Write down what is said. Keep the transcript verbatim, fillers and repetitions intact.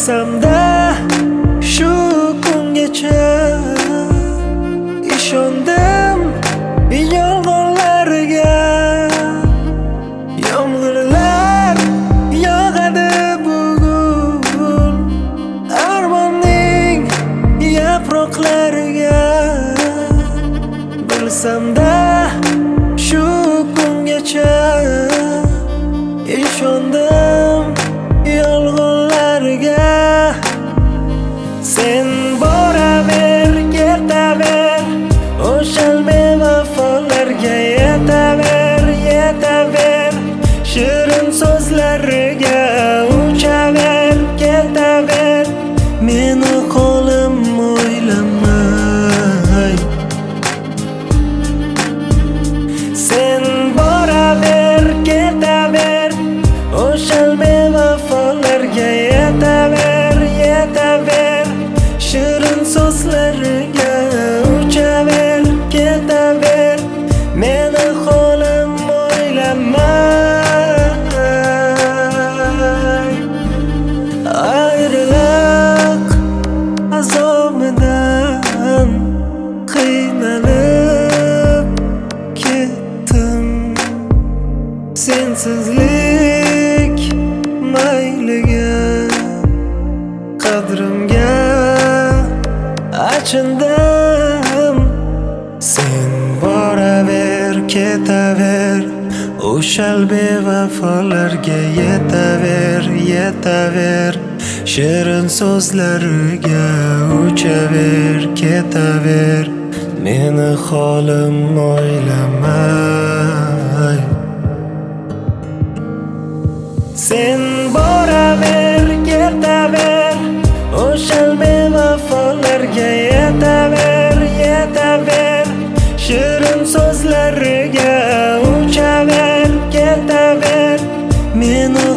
bilsam-da shu kungacha ishondim yolg'onlarga. Yomg'irlar yog'adi bugun armonning yaproqlariga. Bilsam-da shu kungacha ishondim yolg'onlarga. Sen boraver, ketaver, o'shal bevafolarga. Yetaver, yetaver, shirin so'zlariga. Uchaver, ketaver, meni qo'lim o'ylamay. Sen boraver, ketaver, o'shal bevafolarga. Yetaver, yetaver, shirin so'zlariga. Uchaver, ketaver, meni qo'lim o'ylamay. Ayriliq azobidan qiynalib ketdim. Sensizlik mayliga qadrimga achindim. Sen boraver, ketaver, o'shal bevafolarga. Yetaver, yetaver, shirin so'zlariga. Uchaver, ketaver, meni holim o'ylamay. Sen boraver, ketaver, o'shal bevafolarga. Yetaver, yetaver, shirin so'zlariga. Uchaver, ketaver, meni